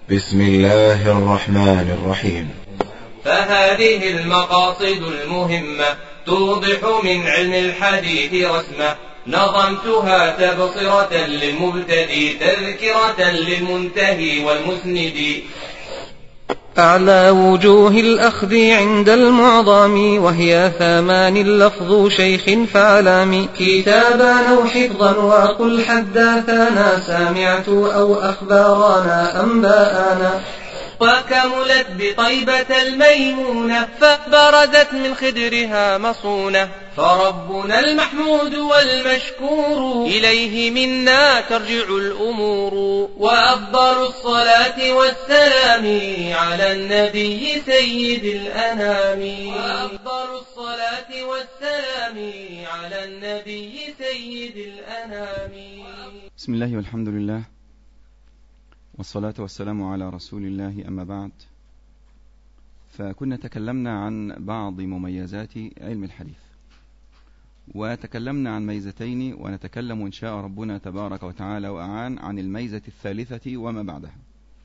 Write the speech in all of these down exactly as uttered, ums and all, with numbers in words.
بسم الله الرحمن الرحيم. فهذه المقاصد المهمة توضح من علم الحديث رسمة، نظمتها تبصرة للمبتدي تذكرة للمنتهي والمسند. أعلى وجوه الأخذ عند المعظم وهي ثمان لفظ شيخ فعلام، كتابا أو حفظا وقل حدثنا سمعت أو أخبارنا أنباءنا. وكملت بطيبة الميمونة فبرزت من خدرها مصونة، فربنا المحمود والمشكور إليه منا ترجع الأمور. وأفضل الصلاة والسلام على النبي سيد الأنام. وأفضل الصلاة والسلام على النبي سيد الأنام. بسم الله والحمد لله والصلاة والسلام على رسول الله، أما بعد. فكنا تكلمنا عن بعض مميزات علم الحديث، وتكلمنا عن ميزتين، ونتكلم إن شاء ربنا تبارك وتعالى وأعان عن الميزة الثالثة وما بعدها.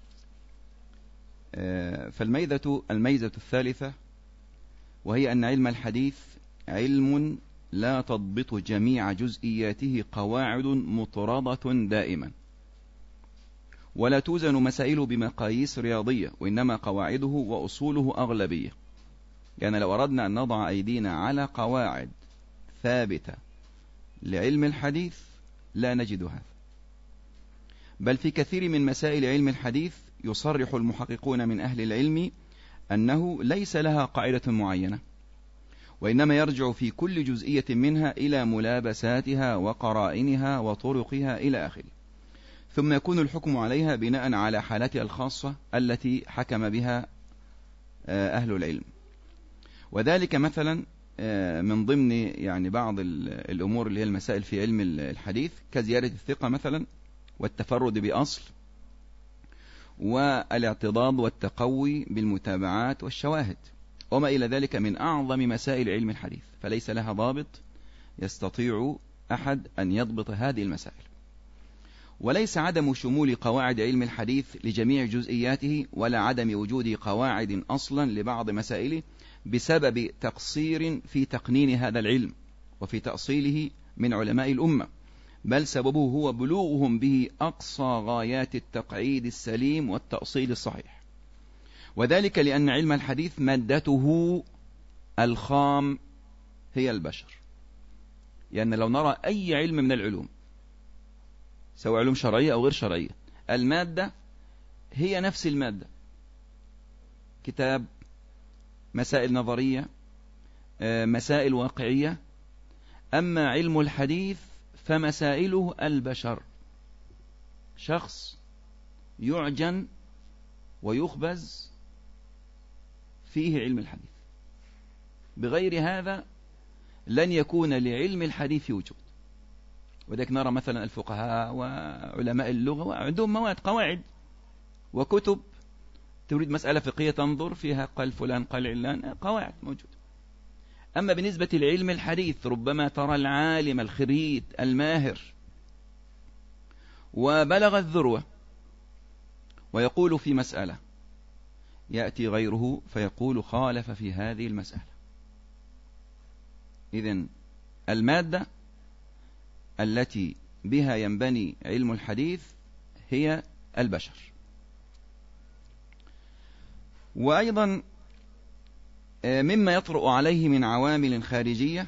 فالميزة الميزة الثالثة وهي أن علم الحديث علم لا تضبط جميع جزئياته قواعد مطردة دائما، ولا توزن مسائله بمقاييس رياضية، وإنما قواعده وأصوله أغلبية. يعني لو أردنا أن نضع أيدينا على قواعد ثابتة لعلم الحديث لا نجد هذا، بل في كثير من مسائل علم الحديث يصرح المحققون من أهل العلم أنه ليس لها قاعدة معينة، وإنما يرجع في كل جزئية منها إلى ملابساتها وقرائنها وطرقها إلى آخره، ثم يكون الحكم عليها بناء على حالاتها الخاصة التي حكم بها أهل العلم. وذلك مثلا من ضمن يعني بعض الأمور اللي هي المسائل في علم الحديث كزيادة الثقة مثلا، والتفرد بأصل، والاعتضاد والتقوي بالمتابعات والشواهد، وما إلى ذلك من أعظم مسائل علم الحديث، فليس لها ضابط يستطيع أحد أن يضبط هذه المسائل. وليس عدم شمول قواعد علم الحديث لجميع جزئياته، ولا عدم وجود قواعد أصلا لبعض مسائله بسبب تقصير في تقنين هذا العلم وفي تأصيله من علماء الأمة، بل سببه هو بلوغهم به أقصى غايات التقعيد السليم والتأصيل الصحيح. وذلك لأن علم الحديث مادته الخام هي البشر. يعني لو نرى أي علم من العلوم سواء علوم شرعية أو غير شرعية، المادة هي نفس المادة، كتاب، مسائل نظرية، مسائل واقعية. أما علم الحديث فمسائله البشر، شخص يعجن ويخبز فيه علم الحديث، بغير هذا لن يكون لعلم الحديث وجود. وذلك نرى مثلا الفقهاء وعلماء اللغة وعندهم مواد قواعد وكتب، تريد مسألة فقهية تنظر فيها قال فلان قال علان، قواعد موجودة. أما بالنسبة لعلم الحديث ربما ترى العالم الخريج الماهر وبلغ الذروة ويقول في مسألة، يأتي غيره فيقول خالف في هذه المسألة. إذن المادة التي بها ينبني علم الحديث هي البشر. وأيضا مما يطرأ عليه من عوامل خارجية،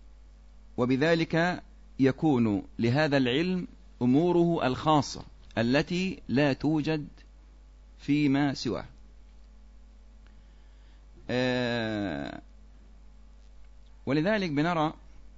وبذلك يكون لهذا العلم أموره الخاصة التي لا توجد فيما سواه. ولذلك بنرى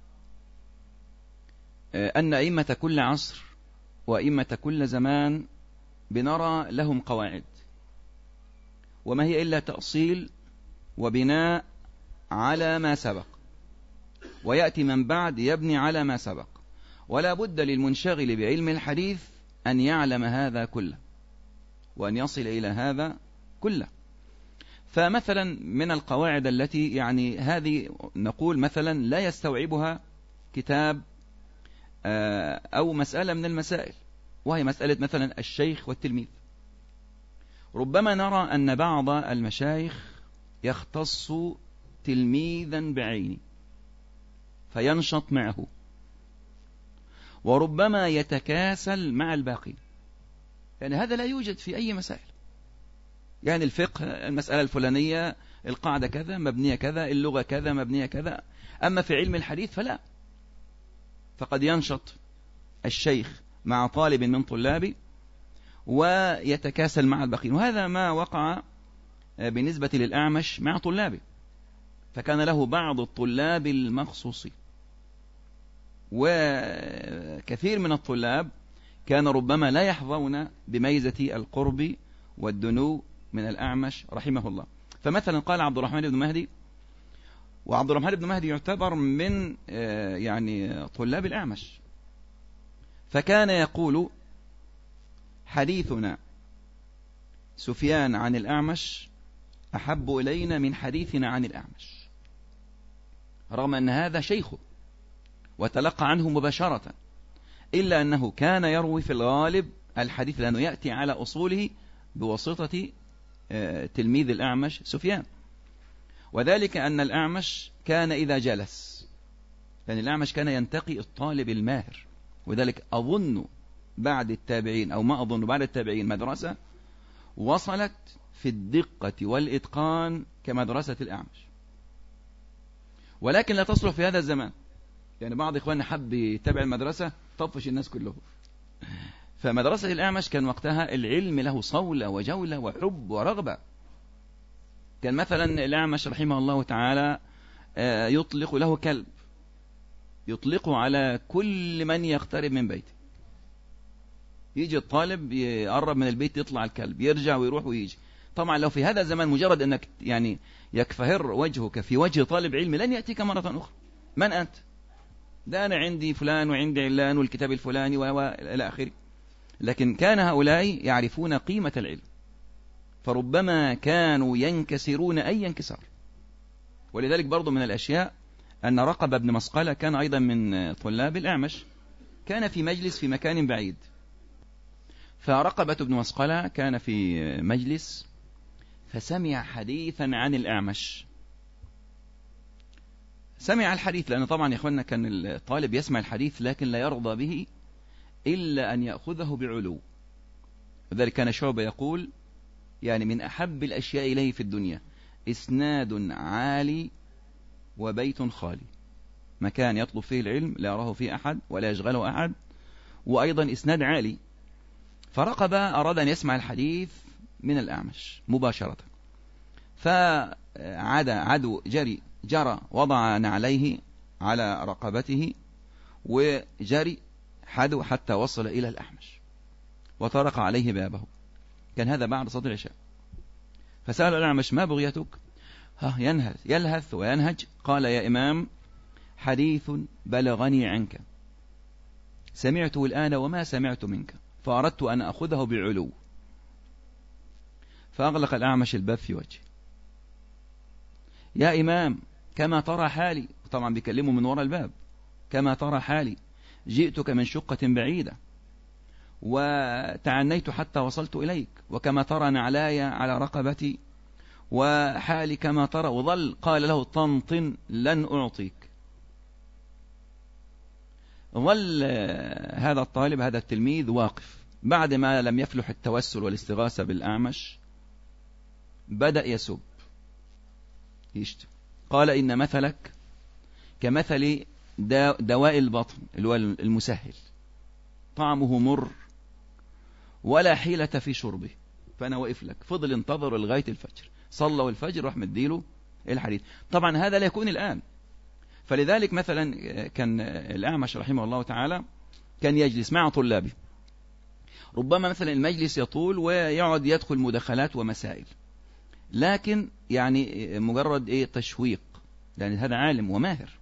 أن أئمة كل عصر وأئمة كل زمان بنرى لهم قواعد، وما هي إلا تأصيل وبناء على ما سبق، ويأتي من بعد يبني على ما سبق. ولا بد للمنشغل بعلم الحديث أن يعلم هذا كله وأن يصل إلى هذا كله. فمثلا من القواعد التي يعني هذه نقول مثلا لا يستوعبها كتاب أو مسألة من المسائل، وهي مسألة مثلا الشيخ والتلميذ. ربما نرى أن بعض المشايخ يختص تلميذا بعينه فينشط معه، وربما يتكاسل مع الباقي، يعني هذا لا يوجد في أي مسائل. يعني الفقه المسألة الفلانية القاعدة كذا مبنية كذا، اللغة كذا مبنية كذا، أما في علم الحديث فلا، فقد ينشط الشيخ مع طالب من طلابه ويتكاسل مع الباقين، وهذا ما وقع بالنسبة للأعمش مع طلابه، فكان له بعض الطلاب المخصوصين، وكثير من الطلاب كان ربما لا يحظون بميزة القرب والدنو من الأعمش رحمه الله. فمثلا قال عبد الرحمن بن مهدي، وعبد الرحمن بن مهدي يعتبر من يعني طلاب الأعمش، فكان يقول: حديثنا سفيان عن الأعمش أحب إلينا من حديثنا عن الأعمش، رغم أن هذا شيخه وتلقى عنه مباشرة، إلا أنه كان يروي في الغالب الحديث لأنه يأتي على أصوله بواسطة تلميذ الأعمش سفيان، وذلك أن الأعمش كان إذا جلس، لأن يعني الأعمش كان ينتقي الطالب الماهر، وذلك أظن بعد التابعين أو ما أظن بعد التابعين مدرسة وصلت في الدقة والإتقان كمدرسة الأعمش، ولكن لا تصلح في هذا الزمان. يعني بعض إخواننا حب يتابع المدرسة طفش الناس كلهم، فمدرسة الأعمش كان وقتها العلم له صولة وجولة وحب ورغبة. كان مثلا الأعمش رحمه الله تعالى يطلق له كلب، يطلقه على كل من يقترب من بيته، يجي الطالب يقرب من البيت يطلع الكلب، يرجع ويروح ويجي. طبعا لو في هذا الزمان مجرد أنك يعني يكفهر وجهك في وجه طالب علم لن يأتيك مرة أخرى. من أنت؟ ده أنا عندي فلان وعندي علان والكتاب الفلاني وإلى آخره. لكن كان هؤلاء يعرفون قيمة العلم، فربما كانوا ينكسرون أي انكسار. ولذلك برضو من الأشياء أن رقب بن مسقلة كان أيضا من طلاب الأعمش، كان في مجلس في مكان بعيد، فرقبة بن مسقلة كان في مجلس فسمع حديثا عن الأعمش. سمع الحديث، لأن طبعا يا إخواننا كان الطالب يسمع الحديث لكن لا يرضى به إلا أن يأخذه بعلو. وذلك كان شعبة يقول: يعني من أحب الأشياء إليه في الدنيا إسناد عالي وبيت خالي، مكان يطلب فيه العلم لا يراه فيه أحد ولا يشغله أحد، وأيضا إسناد عالي. فرقب أراد أن يسمع الحديث من الأعمش مباشرة، فعاد عدو جري جرى وضع نعليه على رقبته وجري حدو حتى وصل إلى الأعمش وطرق عليه بابه. كان هذا بعد صلاة العشاء، فسأل الأعمش: ما بغيتك؟ ها ينهث يلهث وينهج. قال: يا إمام، حديث بلغني عنك سمعته الآن وما سمعت منك، فأردت أن أخذه بعلو. فأغلق الأعمش الباب في وجهه. يا إمام، كما ترى حالي، طبعا بيكلمه من وراء الباب، كما ترى حالي، جئتك من شقة بعيدة وتعنيت حتى وصلت إليك، وكما ترى نعلاي على رقبتي وحالي كما ترى. وظل قال له: طنطن لن أعطيك. ظل هذا الطالب هذا التلميذ واقف بعد ما لم يفلح التوسل والاستغاثة بالأعمش، بدأ يسب يشتم. قال: إن مثلك كمثل دواء البطن اللي هو المسهل، طعمه مر ولا حيلة في شربه، فأنا واقف لك. فضل انتظر لغاية الفجر، صلى والفجر راح مديله الحديث. طبعا هذا لا يكون الآن. فلذلك مثلا كان الأعمش رحمه الله تعالى كان يجلس مع طلابه، ربما مثلا المجلس يطول ويقعد يدخل مداخلات ومسائل، لكن يعني مجرد إيه تشويق، لأن هذا عالم وماهر.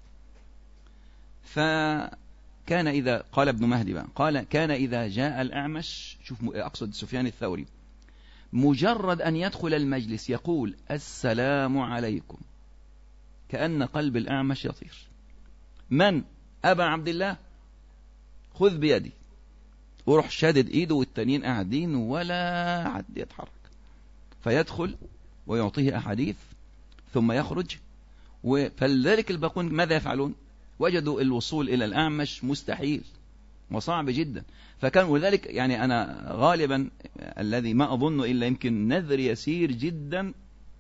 فكان إذا قال ابن مهدي بقى قال: كان إذا جاء الأعمش، شوف أقصد سفيان الثوري، مجرد أن يدخل المجلس يقول: السلام عليكم، كأن قلب الأعمش يطير. من؟ أبا عبد الله، خذ بيدي. وروح شادد إيده والتانيين قاعدين ولا حد يتحرك. فيدخل ويعطيه أحاديث ثم يخرج. فلذلك الباقون ماذا يفعلون؟ وجدوا الوصول إلى الأعمش مستحيل وصعب جدا، فكان وذلك يعني أنا غالبا الذي ما أظن إلا يمكن نذر يسير جدا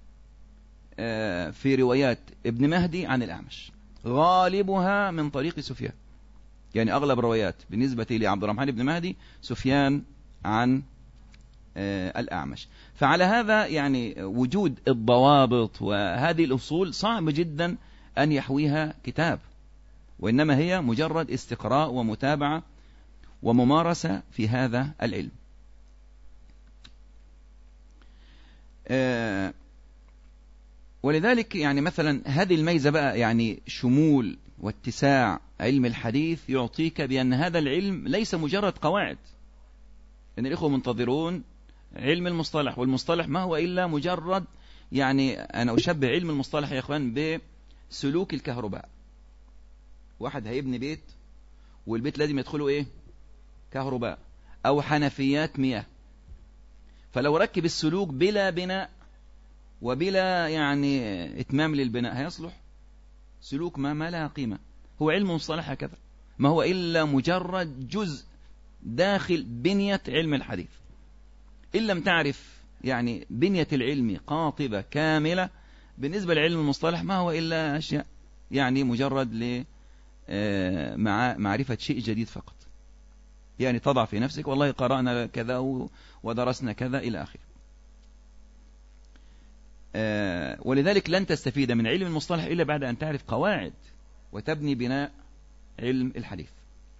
في روايات ابن مهدي عن الأعمش، غالبها من طريق سفيان. يعني أغلب روايات بالنسبة لعبد الرحمن بن مهدي سفيان عن الأعمش. فعلى هذا يعني وجود الضوابط وهذه الأصول صعب جدا أن يحويها كتاب، وإنما هي مجرد استقراء ومتابعة وممارسة في هذا العلم. ولذلك يعني مثلا هذه الميزة بقى، يعني شمول واتساع علم الحديث يعطيك بأن هذا العلم ليس مجرد قواعد. إن الإخوة منتظرون علم المصطلح، والمصطلح ما هو إلا مجرد، يعني أنا أشبه علم المصطلح يا إخوان بسلوك الكهرباء. واحد هيبني بيت والبيت لازم يدخله إيه؟ كهرباء أو حنفيات مياه. فلو ركب السلوك بلا بناء وبلا يعني إتمام للبناء هيصلح؟ سلوك ما ما لها قيمة. هو علم المصطلح هكذا، ما هو إلا مجرد جزء داخل بنية علم الحديث. إن لم تعرف يعني بنية العلم قاطبة كاملة بالنسبة لعلم المصطلح ما هو إلا أشياء يعني مجرد لمعرفة شيء جديد فقط. يعني تضع في نفسك والله قرأنا كذا ودرسنا كذا إلى آخره. ولذلك لن تستفيد من علم المصطلح إلا بعد أن تعرف قواعد وتبني بناء علم الحديث.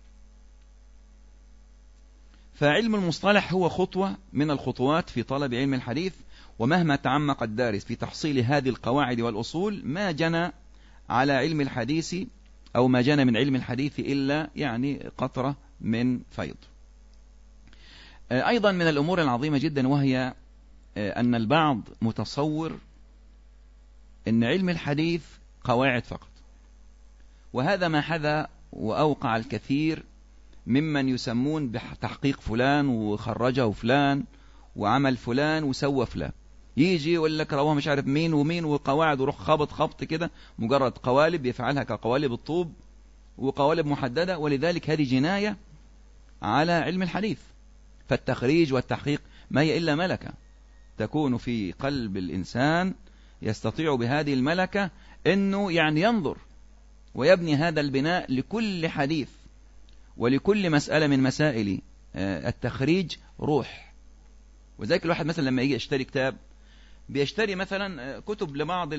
فعلم المصطلح هو خطوة من الخطوات في طلب علم الحديث، ومهما تعمق الدارس في تحصيل هذه القواعد والأصول ما جنى على علم الحديث أو ما جنى من علم الحديث إلا يعني قطرة من فيض. أيضا من الأمور العظيمة جدا وهي أن البعض متصور أن علم الحديث قواعد فقط، وهذا ما حذا وأوقع الكثير ممن يسمون بتحقيق فلان وخرجه فلان وعمل فلان وسوى فلان. يجي يقول لك رواه مش عارف مين ومين وقواعد وروح خبط خبط كده، مجرد قوالب يفعلها كقوالب الطوب وقوالب محددة. ولذلك هذه جناية على علم الحديث. فالتخريج والتحقيق ما هي إلا ملكة تكون في قلب الإنسان يستطيع بهذه الملكة أنه يعني ينظر ويبني هذا البناء لكل حديث ولكل مسألة من مسائل التخريج روح. وذلك الواحد مثلا لما يجي يشتري كتاب بيشتري مثلا كتب لبعض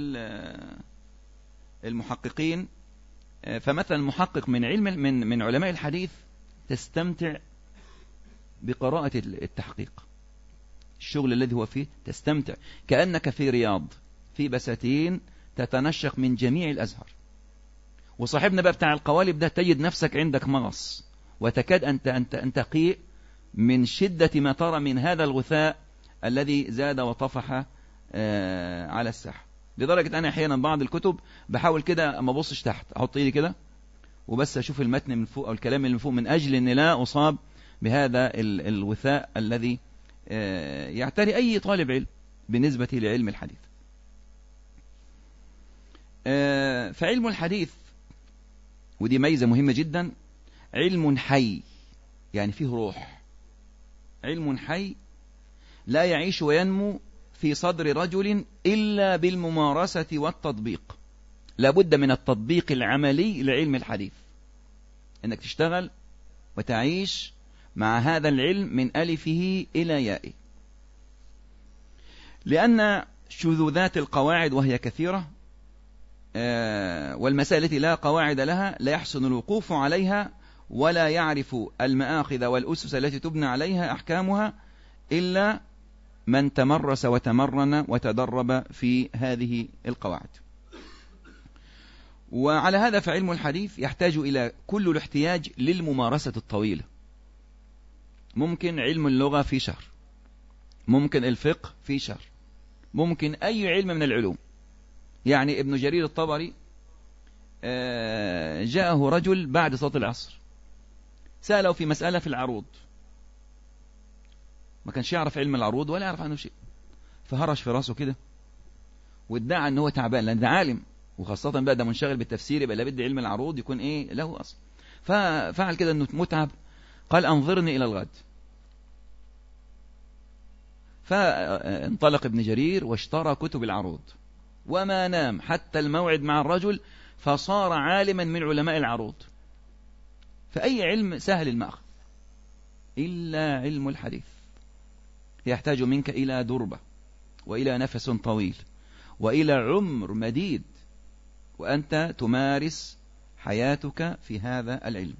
المحققين، فمثلا محقق من علم من من علماء الحديث تستمتع بقراءة التحقيق، الشغل الذي هو فيه تستمتع كأنك في رياض في بساتين تتنشق من جميع الأزهار. وصاحبنا بقى بتاع القوالب ده تجد نفسك عندك مغص وتكاد أن أن تقيء من شدة ما ترى من هذا الغثاء الذي زاد وطفح على الساحة. لدرجة أنا أحيانا بعض الكتب بحاول كده ما بصش تحت، أحط إيدي كده وبس أشوف المتن من فوق أو الكلام اللي من فوق من أجل أن لا أصاب بهذا الغثاء الذي يعتري أي طالب علم بالنسبة لعلم الحديث. فعلم الحديث ودي ميزة مهمة جدا، علم حي يعني فيه روح، علم حي لا يعيش وينمو في صدر رجل إلا بالممارسة والتطبيق. لابد من التطبيق العملي لعلم الحديث، أنك تشتغل وتعيش مع هذا العلم من ألفه إلى يائه. لأن شذوذات القواعد وهي كثيرة والمسائل التي لا قواعد لها لا يحسن الوقوف عليها ولا يعرف المآخذ والأسس التي تبنى عليها أحكامها إلا من تمرس وتمرن وتدرب في هذه القواعد. وعلى هذا فعلم الحديث يحتاج إلى كل الاحتياج للممارسة الطويلة. ممكن علم اللغة في شهر، ممكن الفقه في شهر، ممكن أي علم من العلوم. يعني ابن جرير الطبري جاءه رجل بعد صلاة العصر سأله في مسألة في العروض، ما كانش يعرف علم العروض ولا يعرف عنه شيء، فهرش في راسه كده وادعى ان هو تعبان، لان ده عالم، وخاصة بقى ده منشغل بالتفسير، يبقى لابد علم العروض يكون ايه له اصل. ففعل كده انه متعب، قال انظرني الى الغد. فانطلق ابن جرير واشترى كتب العروض وما نام حتى الموعد مع الرجل، فصار عالما من علماء العروض. فأي علم سهل المأخذ إلا علم الحديث، يحتاج منك إلى دربة وإلى نفس طويل وإلى عمر مديد، وأنت تمارس حياتك في هذا العلم.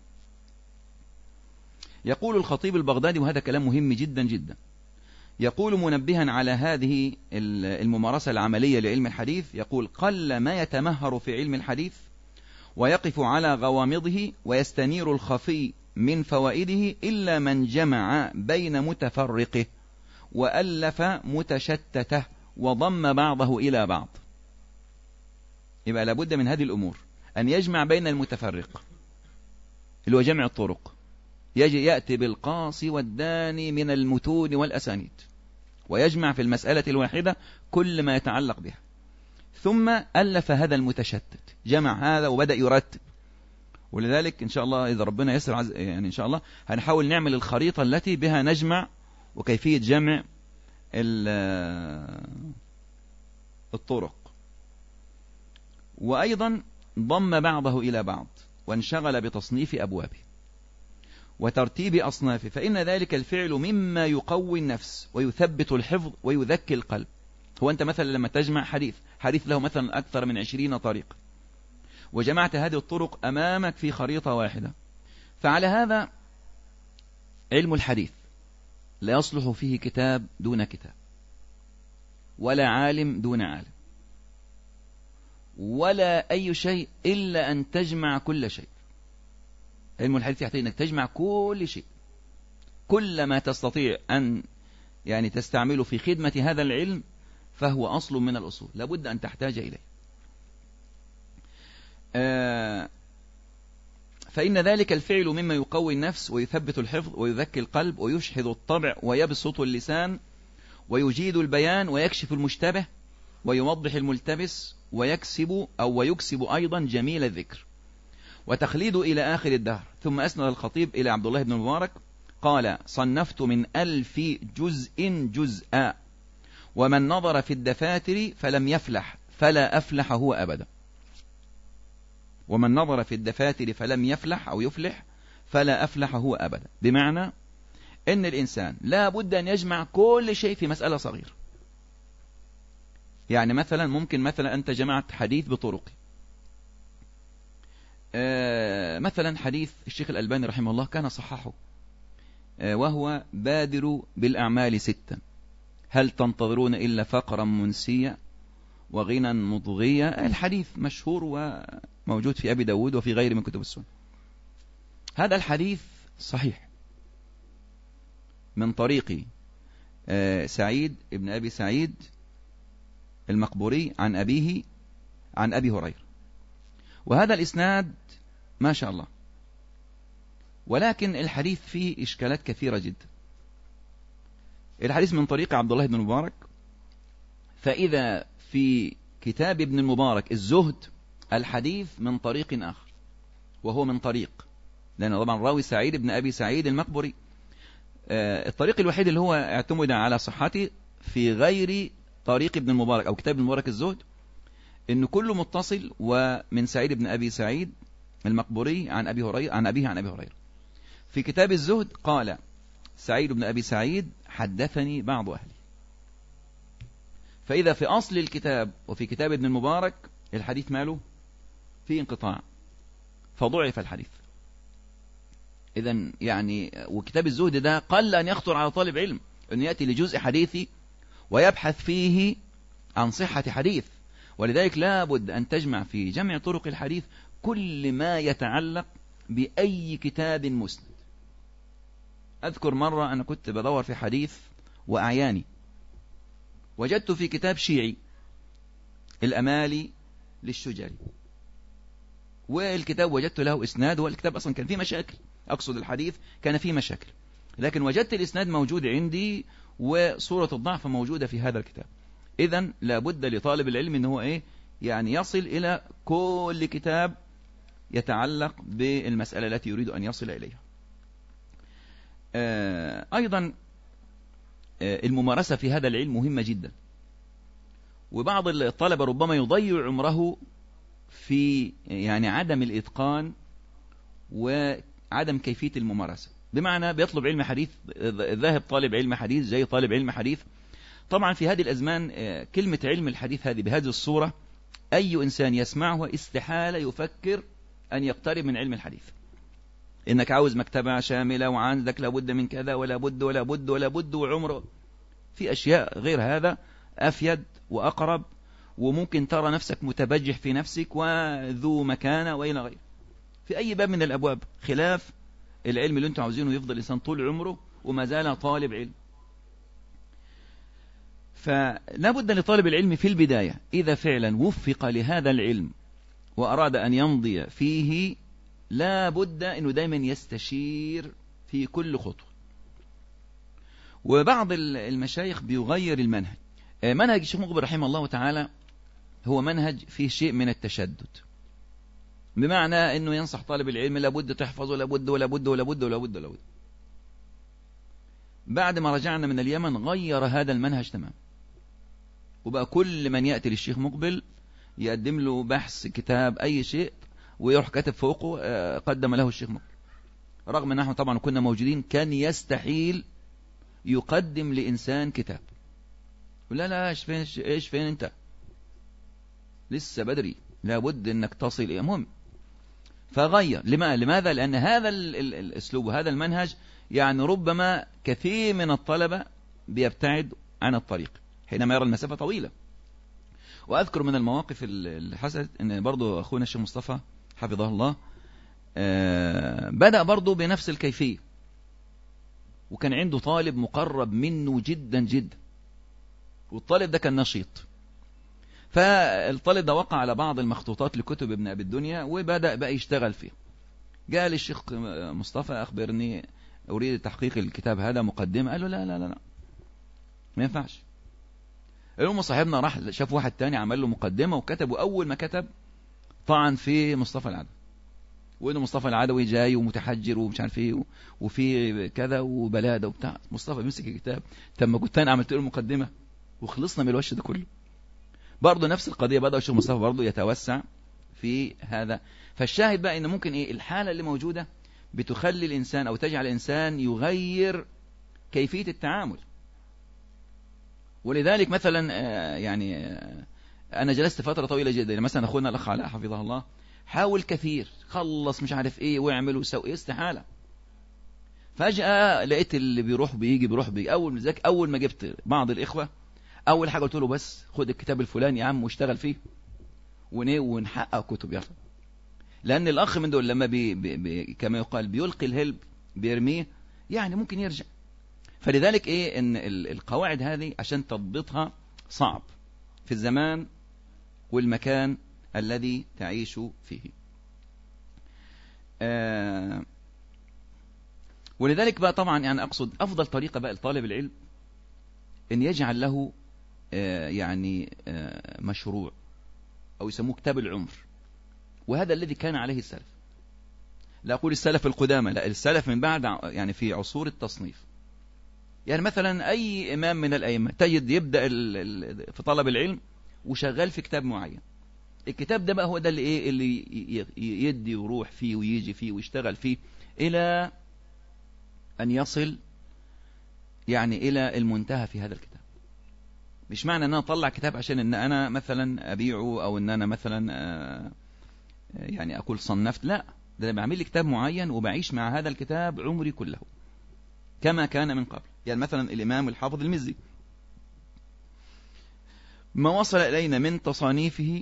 يقول الخطيب البغدادي، وهذا كلام مهم جدا جدا، يقول منبها على هذه الممارسة العملية لعلم الحديث، يقول: قل ما يتمهر في علم الحديث ويقف على غوامضه ويستنير الخفي من فوائده إلا من جمع بين متفرقه وألف متشتته وضم بعضه إلى بعض. يبقى لابد من هذه الأمور، أن يجمع بين المتفرق اللي هو جمع الطرق، يجي يأتي بالقاصي والداني من المتون والأسانيد، ويجمع في المسألة الواحدة كل ما يتعلق بها. ثم ألف هذا المتشتت، جمع هذا وبدأ يرتب. ولذلك إن شاء الله إذا ربنا يسر عز... يعني إن شاء الله هنحاول نعمل الخريطة التي بها نجمع وكيفية جمع الطرق. وأيضا ضم بعضه إلى بعض وانشغل بتصنيف أبوابه وترتيب أصنافه، فإن ذلك الفعل مما يقوي النفس ويثبت الحفظ ويذكي القلب. هو أنت مثلا لما تجمع حديث حديث له مثلا أكثر من عشرين طريق، وجمعت هذه الطرق أمامك في خريطة واحدة، فعلى هذا علم الحديث لا يصلح فيه كتاب دون كتاب، ولا عالم دون عالم، ولا أي شيء إلا أن تجمع كل شيء. علم الحديث يحتاج أنك تجمع كل شيء، كل ما تستطيع أن يعني تستعمله في خدمة هذا العلم فهو أصل من الأصول، لابد أن تحتاج إليه. آه فإن ذلك الفعل مما يقوي النفس ويثبت الحفظ ويذكي القلب ويشحذ الطبع ويبسط اللسان ويجيد البيان ويكشف المشتبه ويوضح الملتبس ويكسب أو ويكسب أيضا جميل الذكر وتخليد إلى آخر الدهر. ثم أسند الخطيب إلى عبد الله بن المبارك قال: صنفت من ألف جزء جزءا، ومن نظر في الدفاتر فلم يفلح فلا أفلح هو أبدا. ومن نظر في الدفاتر فلم يفلح أو يفلح فلا أفلح هو أبدا، بمعنى أن الإنسان لا بد أن يجمع كل شيء في مسألة صغيرة. يعني مثلا ممكن مثلا أنت جمعت حديث بطرق، آه مثلا حديث الشيخ الألباني رحمه الله كان صححه، آه وهو بادروا بالأعمال ستا، هل تنتظرون إلا فقرا منسيا وغنى مضغيا. الحديث مشهور وموجود في أبي داود وفي غير من كتب السنة. هذا الحديث صحيح من طريق آه سعيد ابن أبي سعيد المقبوري عن أبيه عن أبي هريرة، وهذا الإسناد ما شاء الله، ولكن الحديث فيه إشكالات كثيرة جدا. الحديث من طريق عبد الله بن المبارك، فإذا في كتاب ابن المبارك الزهد الحديث من طريق آخر، وهو من طريق، لأن طبعا راوي سعيد ابن أبي سعيد المقبوري، آه الطريق الوحيد اللي هو اعتمد على صحته في غير طريق ابن المبارك أو كتاب ابن المبارك الزهد إنه كله متصل ومن سعيد بن أبي سعيد المقبوري عن أبي هريرة عن أبيه عن أبي هريرة. في كتاب الزهد قال سعيد بن أبي سعيد حدثني بعض أهلي. فإذا في أصل الكتاب وفي كتاب ابن المبارك الحديث ماله في انقطاع، فضعف الحديث. إذن يعني وكتاب الزهد ده قل أن يخطر على طالب علم أن يأتي لجزء حديثي ويبحث فيه عن صحة حديث، ولذلك لا بد أن تجمع في جمع طرق الحديث كل ما يتعلق بأي كتاب مسند. أذكر مرة أنا كنت بدور في حديث وأعياني، وجدت في كتاب شيعي الأمالي للشجري، والكتاب وجدت له إسناد، والكتاب أصلا كان فيه مشاكل، أقصد الحديث كان فيه مشاكل، لكن وجدت الإسناد موجود عندي وصورة الضعف موجودة في هذا الكتاب. إذن لابد لطالب العلم إن هو إيه يعني يصل إلى كل كتاب يتعلق بالمسألة التي يريد أن يصل إليها. آه أيضا آه الممارسة في هذا العلم مهمة جدا، وبعض الطلبة ربما يضيع عمره في يعني عدم الإتقان وعدم كيفية الممارسة. بمعنى بيطلب علم حديث، ذاهب طالب علم حديث زي طالب علم حديث. طبعا في هذه الأزمان كلمة علم الحديث هذه بهذه الصورة أي إنسان يسمعها استحالة يفكر أن يقترب من علم الحديث. إنك عاوز مكتبة شاملة وعندك لابد من كذا ولا بد ولا بد ولا بد وعمره. في أشياء غير هذا أفيد وأقرب، وممكن ترى نفسك متبجح في نفسك وذو مكانة وإلى غيره في أي باب من الأبواب، خلاف العلم اللي أنتم عاوزينه يفضل الإنسان طول عمره وما زال طالب علم. فلا بد لطالب العلم في البداية إذا فعلا وفق لهذا العلم وأراد أن يمضي فيه لا بد أنه دائما يستشير في كل خطوة. وبعض المشايخ بيغير المنهج. منهج الشيخ مقبل رحمه الله تعالى هو منهج فيه شيء من التشدد، بمعنى أنه ينصح طالب العلم لابد تحفظه لابد ولابد ولابد ولابد ولابد. بعد ما رجعنا من اليمن غير هذا المنهج تمام، وبقى كل من يأتي للشيخ مقبل يقدم له بحث كتاب أي شيء ويروح كتب فوقه قدم له الشيخ مقبل، رغم أن نحن طبعا كنا موجودين كان يستحيل يقدم لإنسان كتاب. لا لا إيش فين إيش فين أنت لسه بدري، لابد أنك تصل إلى مهم. فغير لما لماذا؟ لأن هذا الأسلوب وهذا المنهج يعني ربما كثير من الطلبة بيبتعد عن الطريق حينما يرى المسافة طويلة. وأذكر من المواقف اللي حصلت أن برضو أخونا الشيخ مصطفى حفظه الله بدأ برضو بنفس الكيفية، وكان عنده طالب مقرب منه جدا جدا، والطالب ده كان نشيط. فالطالب ده وقع على بعض المخطوطات لكتب ابن أبي الدنيا وبدأ بقى يشتغل فيه. قال الشيخ مصطفى أخبرني أريد تحقيق الكتاب هذا مقدمة. قال له لا لا لا, لا. ما ينفعش. اليوم صاحبنا راح شاف واحد تاني عمل له مقدمة وكتبه. أول ما كتب طعن في مصطفى العدوي، وإنه مصطفى العدوي جاي ومتحجر ومش عارف ايه وفي كذا وبلادة وبتاع. مصطفى بيمسك الكتاب، طب ما كنت أنا عملت له مقدمة وخلصنا من الوش ده كله. برضه نفس القضية، بدأ الشيخ مصطفى برضه يتوسع في هذا. فالشاهد بقى إن ممكن إيه الحالة اللي موجودة بتخلي الإنسان أو تجعل الإنسان يغير كيفية التعامل. ولذلك مثلا يعني أنا جلست فترة طويلة جدا، مثلا أخونا الأخ علاء حفظه الله حاول كثير، خلص مش عارف إيه ويعمل ويسوي، استحالة. فجأة لقيت اللي بيروح بيجي بيروح بيجي. أول ذاك أول ما جبت بعض الإخوة أول حاجة قلت له بس خد الكتاب الفلاني يا عم واشتغل فيه ونيه ونحقق كتب يلا. لأن الأخ من دول لما بي بي بي كما يقال بيلقي الهلب بيرميه يعني ممكن يرجع. فلذلك إيه إن القواعد هذه عشان تضبطها صعب في الزمان والمكان الذي تعيش فيه. آه ولذلك بقى طبعا يعني أقصد أفضل طريقة بقى لطالب العلم إن يجعل له آه يعني آه مشروع أو يسموه كتاب العمر، وهذا الذي كان عليه السلف. لا أقول السلف القدامى، لا السلف من بعد يعني في عصور التصنيف. يعني مثلا أي إمام من الأئمة تجد يبدأ في طلب العلم وشغال في كتاب معين. الكتاب ده بقى هو ده اللي إيه اللي يدي ويروح فيه ويجي فيه ويشتغل فيه إلى أن يصل يعني إلى المنتهى في هذا الكتاب. مش معنى أن أنا أطلع كتاب عشان أن أنا مثلا أبيعه أو أن أنا مثلا يعني أقول صنفت، لا، ده أنا بعمل لي كتاب معين وبعيش مع هذا الكتاب عمري كله كما كان من قبل. يعني مثلا الإمام الحافظ المزي ما وصل إلينا من تصانيفه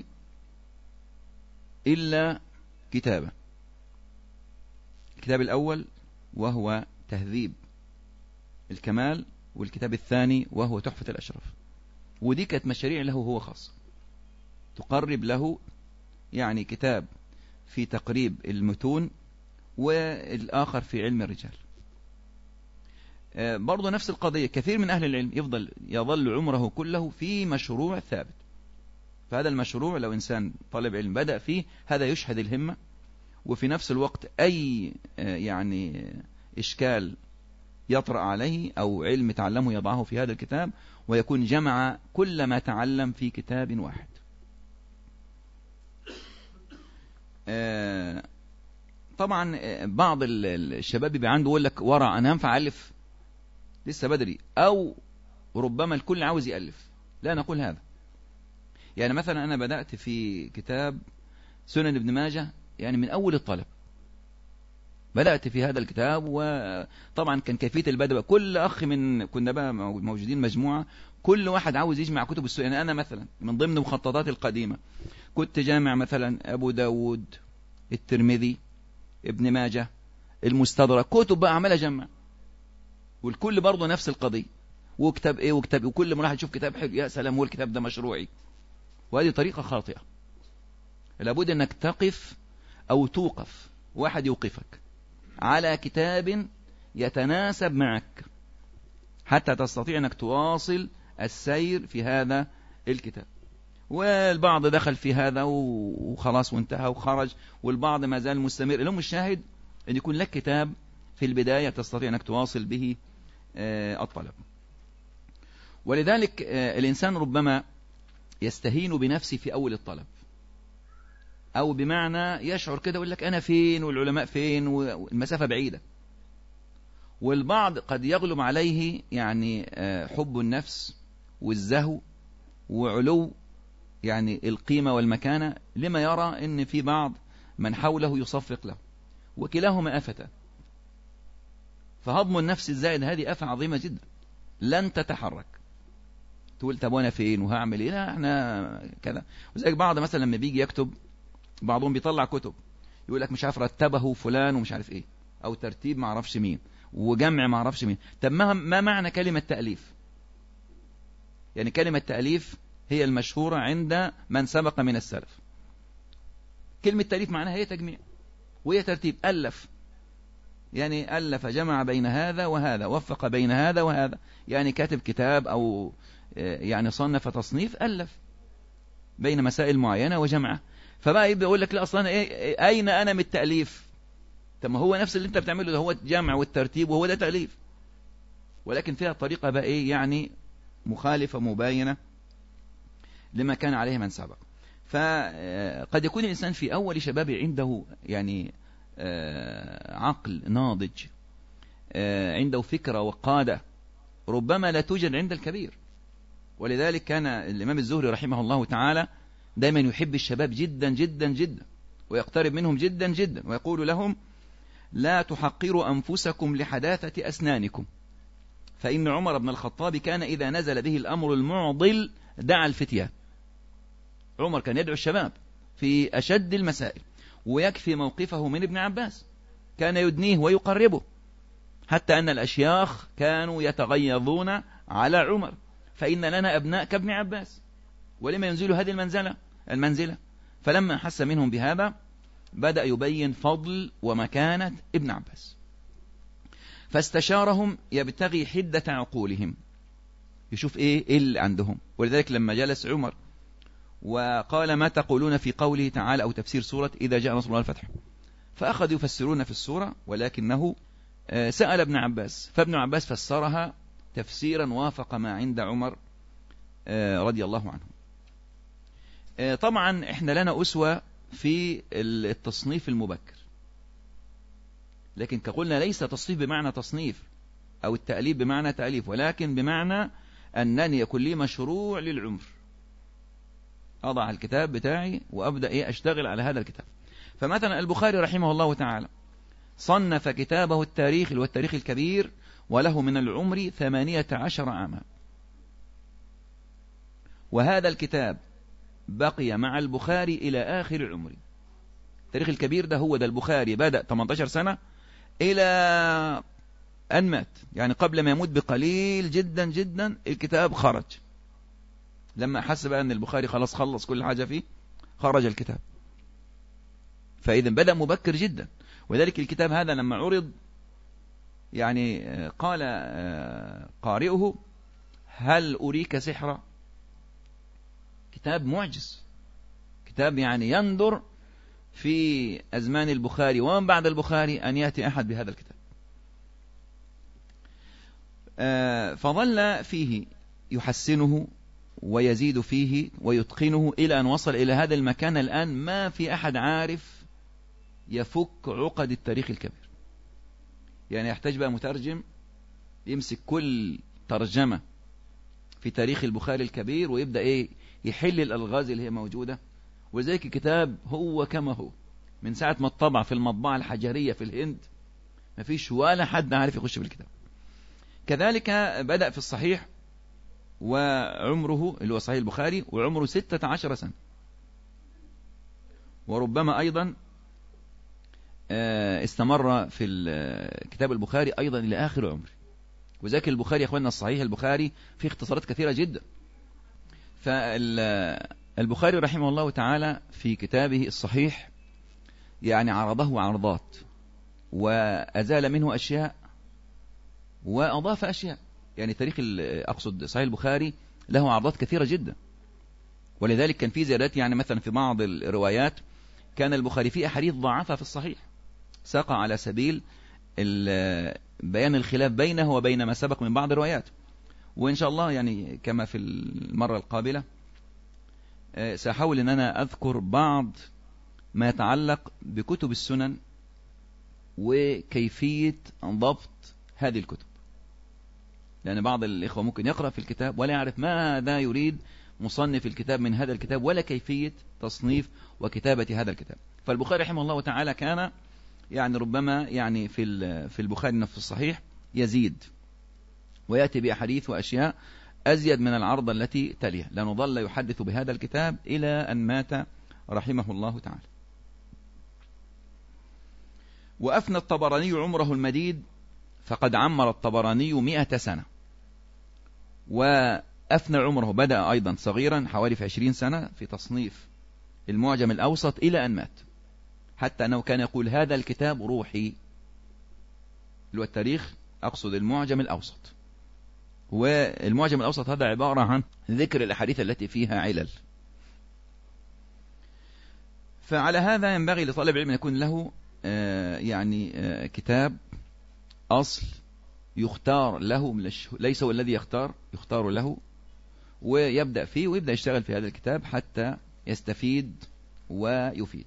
إلا كتابة. الكتاب الأول وهو تهذيب الكمال، والكتاب الثاني وهو تحفة الأشراف. ودي كانت مشاريع له هو خاص تقرب له، يعني كتاب في تقريب المتون والآخر في علم الرجال. برضو نفس القضية، كثير من أهل العلم يفضل يظل عمره كله في مشروع ثابت. فهذا المشروع لو إنسان طالب علم بدأ فيه، هذا يشهد الهمة، وفي نفس الوقت أي يعني إشكال يطرأ عليه أو علم تعلمه يضعه في هذا الكتاب، ويكون جمع كل ما تعلم في كتاب واحد. طبعا بعض الشباب بيبقى عنده يقول لك ورع أنا هنفع ألف لسه بدري، أو ربما الكل عاوز يألف. لا نقول هذا. يعني مثلا أنا بدأت في كتاب سنن ابن ماجه يعني من أول الطلب، بدأت في هذا الكتاب، وطبعا كان كيفية البدء كل أخ من كنا بقى موجودين مجموعة، كل واحد عاوز يجمع كتب السنن. يعني أنا مثلا من ضمن مخططاتي القديمة كنت جامع مثلا أبو داود، الترمذي، ابن ماجه، المستدرك، كتب بقى عمال أجمع، والكل برضه نفس القضية، وكتاب إيه وكتاب، وكل ما راح يشوف كتاب حلو يا سلام هو الكتاب ده مشروعي. وهذه طريقة خاطئة. لابد أنك تقف أو توقف، واحد يوقفك على كتاب يتناسب معك حتى تستطيع أنك تواصل السير في هذا الكتاب. والبعض دخل في هذا وخلاص وانتهى وخرج، والبعض ما زال مستمر. اليوم الشاهد أن يكون لك كتاب في البداية تستطيع أنك تواصل به الطلب. ولذلك الإنسان ربما يستهين بنفسه في أول الطلب، أو بمعنى يشعر كده يقول لك أنا فين والعلماء فين والمسافة بعيدة. والبعض قد يغلب عليه يعني حب النفس والزهو وعلو يعني القيمة والمكانة، لما يرى أن في بعض من حوله يصفق له، وكلاهما آفة. فهضم النفس الزائد هذه آفة عظيمة جدا، لن تتحرك. تقول طب وانا فين وهعمل ايه؟ لا احنا كذا. وزيك بعض مثلا لما بيجي يكتب، بعضهم بيطلع كتب يقول لك مش عارف رتبه فلان ومش عارف ايه، او ترتيب ما اعرفش مين، وجمع ما اعرفش مين. طب ما ما معنى كلمة تأليف؟ يعني كلمة تأليف هي المشهورة عند من سبق من السلف. كلمة تأليف معناها هي تجميع وهي ترتيب. ألف يعني ألف، جمع بين هذا وهذا، وفق بين هذا وهذا، يعني كاتب كتاب أو يعني صنف تصنيف، ألف بين مسائل معينة وجمعه. فبقى يبقى يقول لك لا أصلا إيه، أين أنا من التأليف؟ طب ما هو نفس اللي أنت بتعمله ده، هو الجمع والترتيب وهو ده تأليف، ولكن فيها طريقة بقى إيه يعني مخالفة مباينة لما كان عليه من سبق. فقد يكون الإنسان في أول شبابه عنده يعني عقل ناضج، عنده فكرة وقادة، ربما لا توجد عند الكبير. ولذلك كان الإمام الزهري رحمه الله تعالى دائما يحب الشباب جدا جدا جدا، ويقترب منهم جدا جدا، ويقول لهم لا تحقروا أنفسكم لحداثة أسنانكم، فإن عمر بن الخطاب كان إذا نزل به الأمر المعضل دعا الفتيان. عمر كان يدعو الشباب في أشد المسائل، ويكفي موقفه من ابن عباس، كان يدنيه ويقربه، حتى أن الأشياخ كانوا يتغيظون على عمر، فإن لنا أبناء كابن عباس، ولما ينزل هذه المنزلة المنزلة فلما حس منهم بهذا بدأ يبين فضل ومكانة ابن عباس، فاستشارهم يبتغي حدة عقولهم، يشوف إيه, إيه اللي عندهم. ولذلك لما جلس عمر وقال ما تقولون في قوله تعالى أو تفسير سورة إذا جاء نصر الله الفتح، فأخذوا يفسرون في السورة، ولكنه سأل ابن عباس، فابن عباس فسرها تفسيرا وافق ما عند عمر رضي الله عنه. طبعا احنا لنا أسوة في التصنيف المبكر، لكن كقلنا ليس تصنيف بمعنى تصنيف أو التأليف بمعنى تأليف، ولكن بمعنى أنني يكون لي مشروع للعمر، أضع الكتاب بتاعي وأبدأ إيه أشتغل على هذا الكتاب. فمثلا البخاري رحمه الله تعالى صنف كتابه التاريخ والتاريخ الكبير، وله من العمر ثمانية عشر عاما، وهذا الكتاب بقي مع البخاري إلى آخر عمره. التاريخ الكبير ده هو ده البخاري بدأ ثمانية عشر سنة إلى أن مات، يعني قبل ما يموت بقليل جدا جدا الكتاب خرج. لما حس بقى أن البخاري خلاص خلص كل حاجة فيه خرج الكتاب، فإذا بدأ مبكر جدا. وذلك الكتاب هذا لما عرض يعني قال قارئه: هل أريك سحرا؟ كتاب معجز، كتاب يعني يندر في أزمان البخاري ومن بعد البخاري أن يأتي أحد بهذا الكتاب. فظل فيه يحسنه ويزيد فيه ويتقنه إلى أن وصل إلى هذا المكان. الآن ما في أحد عارف يفك عقد التاريخ الكبير، يعني يحتاج بقى مترجم يمسك كل ترجمة في تاريخ البخاري الكبير ويبدأ إيه يحل الألغاز اللي هي موجودة. وذلك الكتاب هو كما هو من ساعة ما الطبع في المطبعة الحجرية في الهند، ما فيش ولا حد عارف يخش بالكتاب. كذلك بدأ في الصحيح وعمره اللي هو صحيح البخاري وعمره ستة عشر سنة، وربما أيضا استمر في كتاب البخاري أيضا إلى آخر عمره. وذلك البخاري يا أخواننا الصحيح البخاري فيه اختصارات كثيرة جدا. فالبخاري رحمه الله تعالى في كتابه الصحيح يعني عرضه عرضات وأزال منه أشياء وأضاف أشياء. يعني تاريخ أقصد صحيح البخاري له عرضات كثيرة جدا، ولذلك كان في زيادات. يعني مثلا في بعض الروايات كان البخاري فيه أحاديث ضعفها في الصحيح، ساق على سبيل بيان الخلاف بينه وبين ما سبق من بعض الروايات. وإن شاء الله يعني كما في المرة القابلة سأحاول أن أنا أذكر بعض ما يتعلق بكتب السنن وكيفية ضبط هذه الكتب، لأن بعض الإخوة ممكن يقرأ في الكتاب ولا يعرف ماذا يريد مصنف الكتاب من هذا الكتاب ولا كيفية تصنيف وكتابة هذا الكتاب. فالبخاري رحمه الله تعالى كان يعني ربما يعني في في البخاري في الصحيح يزيد ويأتي بأحاديث وأشياء أزيد من العرض التي تليها، لأنه ظل يحدث بهذا الكتاب إلى أن مات رحمه الله تعالى. وأفنى الطبراني عمره المديد، فقد عمر الطبراني مئة سنة، وأفنى عمره بدأ أيضا صغيرا حوالي في عشرين سنة في تصنيف المعجم الأوسط إلى أن مات، حتى أنه كان يقول هذا الكتاب روحي، اللي هو التاريخ أقصد المعجم الأوسط. والمعجم الأوسط هذا عبارة عن ذكر الأحاديث التي فيها علل. فعلى هذا ينبغي لطالب العلم أن يكون له آه يعني آه كتاب أصل يختار له، ليس هو الذي يختار، يختار له ويبدأ فيه ويبدأ يشتغل في هذا الكتاب حتى يستفيد ويفيد.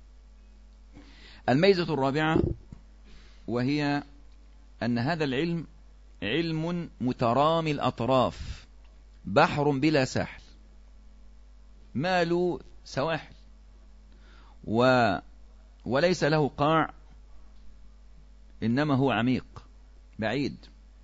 الميزة الرابعة وهي أن هذا العلم علم مترامي الأطراف، بحر بلا ساحل، ما له سواحل و وليس له قاع، إنما هو عميق بعيد.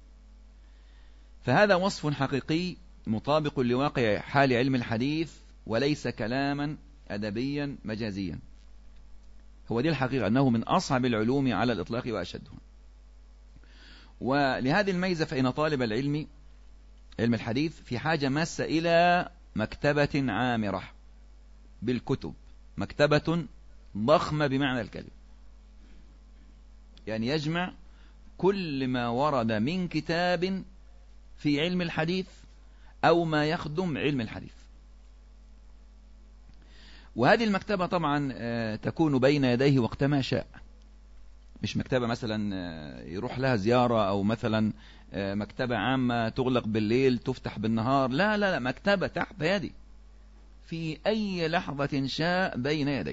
فهذا وصف حقيقي مطابق لواقع حال علم الحديث وليس كلاما أدبيا مجازيا. هو دي الحقيقة، أنه من أصعب العلوم على الإطلاق وأشدها. ولهذه الميزة فإن طالب العلم علم الحديث في حاجة ماسة إلى مكتبة عامرة بالكتب، مكتبة ضخمة بمعنى الكلمة، يعني يجمع كل ما ورد من كتاب في علم الحديث أو ما يخدم علم الحديث. وهذه المكتبة طبعا تكون بين يديه وقت ما شاء، مش مكتبة مثلا يروح لها زيارة أو مثلا مكتبة عامة تغلق بالليل تفتح بالنهار، لا لا لا، مكتبة تحت يدي في أي لحظة شاء بين يديه.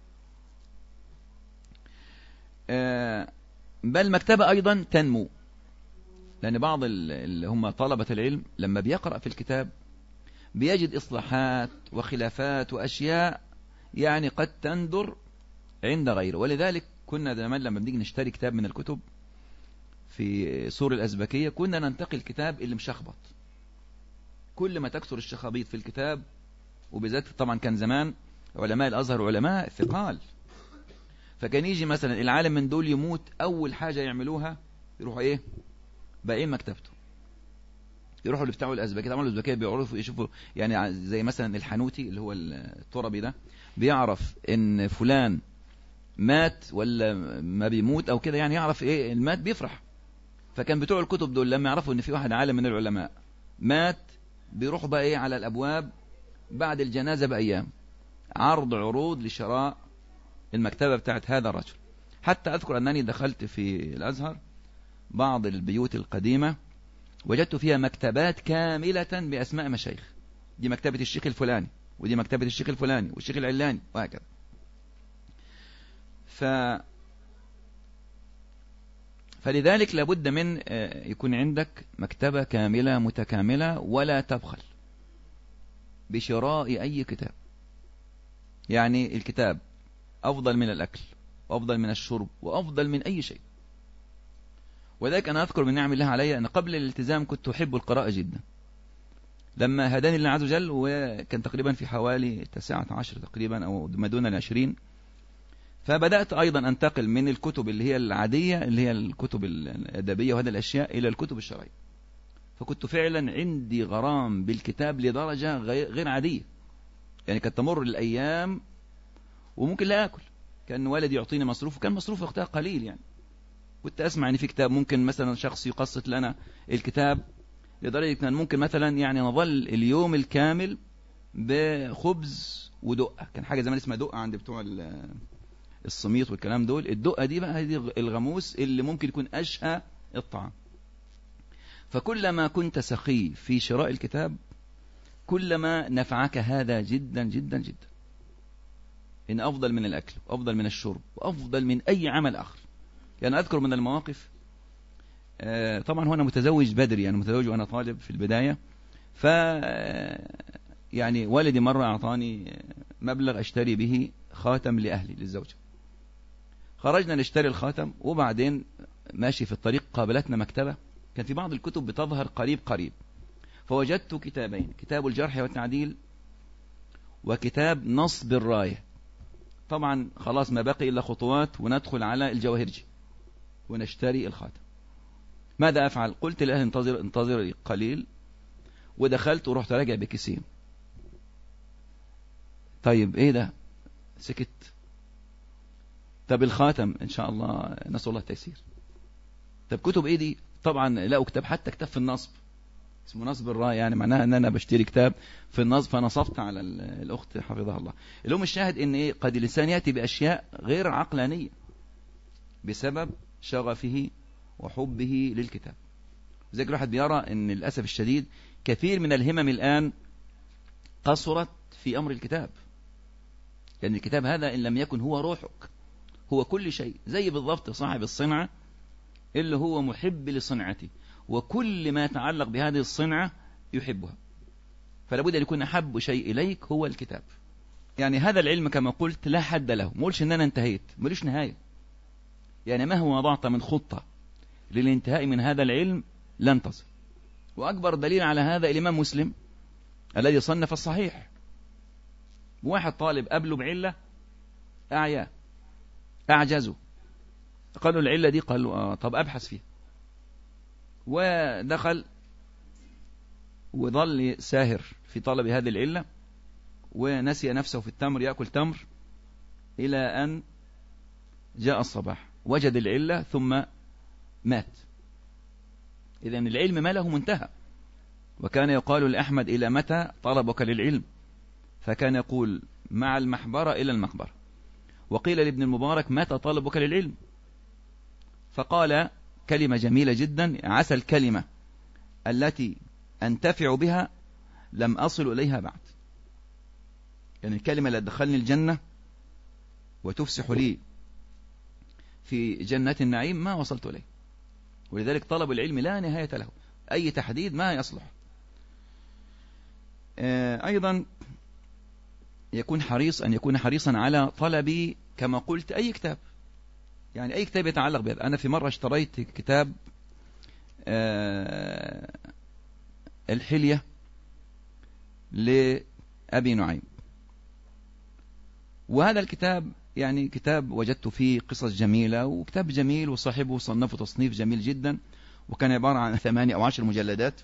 بل مكتبة أيضا تنمو، لأن بعض اللي هم طلبة العلم لما بيقرأ في الكتاب بيجد إصلاحات وخلافات وأشياء يعني قد تندر عند غيره. ولذلك كنا زمان لما بنيجي نشتري كتاب من الكتب في سور الأزبكية كنا ننتقي الكتاب اللي مشخبط. كل ما تكثر الشخابيط في الكتاب، وبذات طبعا كان زمان علماء الأزهر علماء ثقال، فكان يجي مثلا العالم من دول يموت أول حاجة يعملوها يروحوا إيه باقين مكتبته، يروحوا اللي بتاعوا الأزبكية. طبعا الأزبكية بيعرفوا يشوفوا يعني زي مثلا الحنوتي اللي هو التربي ده بيعرف إن فلان مات ولا ما بيموت أو كده، يعني يعرف إيه المات بيفرح. فكان بتوع الكتب دول لما يعرفوا ان في واحد عالم من العلماء مات، بيروحوا بقى ايه على الابواب بعد الجنازة بأيام، عرض عروض لشراء المكتبة بتاعت هذا الرجل. حتى أذكر أنني دخلت في الأزهر بعض البيوت القديمة وجدت فيها مكتبات كاملة بأسماء مشايخ، دي مكتبة الشيخ الفلاني، ودي مكتبة الشيخ الفلاني والشيخ العلاني وهكذا. ف فلذلك لابد من يكون عندك مكتبة كاملة متكاملة، ولا تبخل بشراء أي كتاب. يعني الكتاب أفضل من الأكل وأفضل من الشرب وأفضل من أي شيء. وذلك أنا أذكر من نعم الله علي أن قبل الالتزام كنت أحب القراءة جدا. لما هداني الله عز وجل، وكان تقريبا في حوالي تسعة عشر تقريبا أو ما دون العشرين، فبدأت أيضا أنتقل من الكتب اللي هي العادية اللي هي الكتب الأدبية وهذه الأشياء إلى الكتب الشرعية. فكنت فعلا عندي غرام بالكتاب لدرجة غير عادية. يعني كانت تمر الأيام وممكن لا أكل، كان والدي يعطيني مصروف، وكان مصروف وقتها قليل. يعني كنت أسمع أن في كتاب ممكن مثلا شخص يقسط لنا الكتاب لدرجة أن ممكن مثلا يعني نظل اليوم الكامل بخبز ودقة. كان حاجة زمان اسمها دقة عند بتوع الصميط والكلام دول. الدقة دي بقى هذه الغموس اللي ممكن يكون أشهى الطعام. فكلما كنت سخي في شراء الكتاب كلما نفعك هذا جدا جدا جدا، إن أفضل من الأكل وأفضل من الشرب وأفضل من أي عمل آخر. يعني أذكر من المواقف، طبعا هو أنا متزوج بدري، يعني متزوج وأنا طالب في البداية. ف يعني والدي مرة أعطاني مبلغ أشتري به خاتم لأهلي للزوجة. خرجنا نشتري الخاتم، وبعدين ماشي في الطريق قابلتنا مكتبة كان في بعض الكتب بتظهر قريب قريب، فوجدت كتابين، كتاب الجرح والتعديل وكتاب نصب الراية. طبعا خلاص ما بقي إلا خطوات وندخل على الجواهرجي ونشتري الخاتم. ماذا أفعل؟ قلت لأهل انتظر انتظر قليل، ودخلت ورحت راجع بكيسين. طيب ايه ده؟ سكت. طب الخاتم ان شاء الله نسأل الله التيسير. طب كتب ايه دي؟ طبعا لقوا كتاب، حتى كتاب في النصب اسمه نصب الراية، يعني معناها ان انا بشتري كتاب في النصب، فنصبت على الاخت حفظها الله. اليوم الشاهد ان ايه، قد الانسان ياتي باشياء غير عقلانية بسبب شغفه وحبه للكتاب. زي الواحد بيرى ان للاسف الشديد كثير من الهمم الان قصرت في امر الكتاب. لان يعني الكتاب هذا ان لم يكن هو روحك، هو كل شيء. زي بالضبط صاحب الصنعة اللي هو محب لصنعته، وكل ما يتعلق بهذه الصنعة يحبها. فلا بد أن يكون أحب شيء إليك هو الكتاب. يعني هذا العلم كما قلت لا حد له، ما قلش إن أنا انتهيت، ملوش نهاية. يعني مهما وضعت من خطة للانتهاء من هذا العلم لن تصل. وأكبر دليل على هذا الإمام مسلم الذي صنف الصحيح. واحد طالب قبله بعلة أعياه أعجزه، قالوا العلة دي، قالوا آه طب أبحث فيها. ودخل وظل ساهر في طلب هذه العلة، ونسي نفسه في التمر، يأكل تمر إلى أن جاء الصباح وجد العلة ثم مات. إذن العلم ما له منتهى. وكان يقال لأحمد إلى متى طلبك للعلم؟ فكان يقول مع المحبرة إلى المقبرة. وقيل لابن المبارك متى طلبك للعلم؟ فقال كلمة جميلة جدا: عسى الكلمة التي أنتفع بها لم أصل إليها بعد. يعني الكلمة اللي تدخلني الجنة وتفسح لي في جنة النعيم ما وصلت إليه. ولذلك طلب العلم لا نهاية له، أي تحديد ما يصلح. أيضا يكون حريص أن يكون حريصا على طلب كما قلت أي كتاب، يعني أي كتاب يتعلق بهذا. أنا في مرة اشتريت كتاب الحلية لأبي نعيم، وهذا الكتاب يعني كتاب وجدت فيه قصص جميلة، وكتاب جميل، وصاحبه صنفه تصنيف جميل جدا، وكان عبارة عن ثمانية أو عشر مجلدات،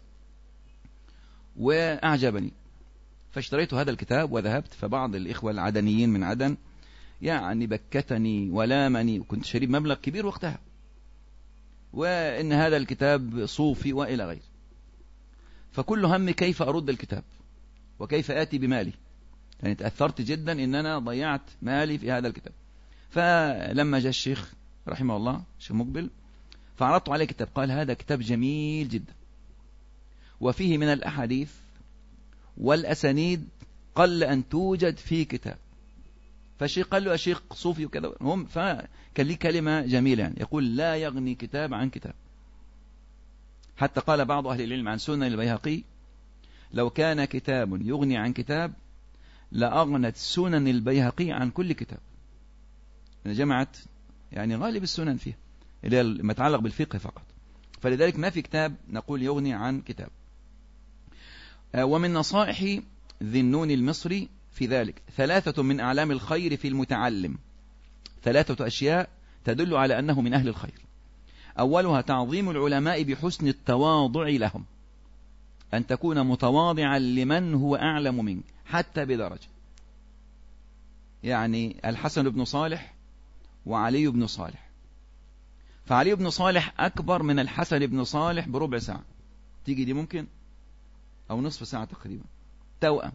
وأعجبني فاشتريت هذا الكتاب وذهبت. فبعض الإخوة العدنيين من عدن يعني بكتني ولامني، وكنت شريب مبلغ كبير وقتها، وإن هذا الكتاب صوفي وإلى غيره. فكل هم كيف أرد الكتاب وكيف آتي بمالي، يعني تأثرت جدا إن أنا ضيعت مالي في هذا الكتاب. فلما جاء الشيخ رحمه الله الشيخ مقبل فعرضت عليه كتاب، قال هذا كتاب جميل جدا وفيه من الأحاديث والأسانيد قل أن توجد في كتاب. فالشيخ قال له يا شيخ صوفي وكذا هم، فكان لي كلمة جميلة يعني يقول لا يغني كتاب عن كتاب. حتى قال بعض أهل العلم عن سنن البيهقي لو كان كتاب يغني عن كتاب لأغنت سنن البيهقي عن كل كتاب. جمعت يعني غالب السنن فيها اللي ما يتعلق بالفقه فقط، فلذلك ما في كتاب نقول يغني عن كتاب. ومن نصائح ذي النون المصري في ذلك ثلاثة من أعلام الخير في المتعلم، ثلاثة أشياء تدل على أنه من أهل الخير. أولها تعظيم العلماء بحسن التواضع لهم، أن تكون متواضعا لمن هو أعلم منك حتى بدرجة. يعني الحسن بن صالح وعلي بن صالح، فعلي بن صالح أكبر من الحسن بن صالح بربع ساعة، تيجي دي ممكن أو نصف ساعة تقريبا، توأم.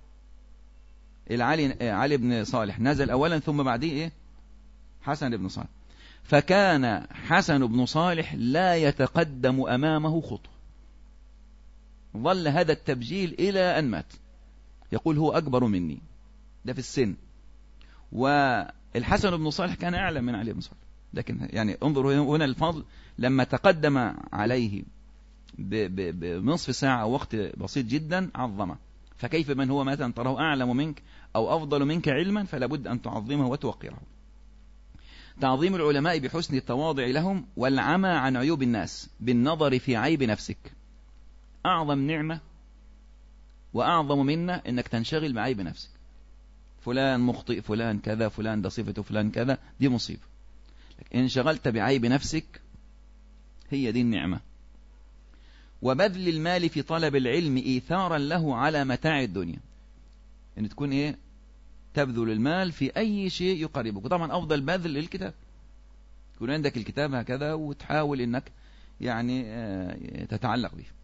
العلي علي بن صالح نزل أولا ثم بعديه إيه؟ حسن بن صالح. فكان حسن بن صالح لا يتقدم أمامه خطوة، ظل هذا التبجيل إلى أن مات يقول هو أكبر مني، ده في السن. والحسن بن صالح كان أعلم من علي بن صالح، لكن يعني انظروا هنا الفضل لما تقدم عليه بنصف ساعة وقت بسيط جدا عظمه. فكيف من هو مثلا تراه أعلم منك أو أفضل منك علما فلا بد أن تعظمه وتوقره. تعظيم العلماء بحسن التواضع لهم والعمى عن عيوب الناس بالنظر في عيب نفسك. أعظم نعمة وأعظم منة أنك تنشغل بعيب نفسك، فلان مخطئ، فلان كذا، فلان ده صفته، فلان كذا، دي مصيبة. إن انشغلت بعيب نفسك هي دي النعمة. وبذل المال في طلب العلم إيثارا له على متاع الدنيا، أن تكون إيه تبذل المال في أي شيء يقربك. وطبعا أفضل بذل للكتاب، يكون عندك الكتاب هكذا وتحاول أنك يعني تتعلق به.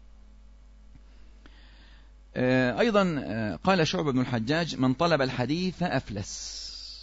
أيضا قال شعبة بن الحجاج من طلب الحديث أفلس،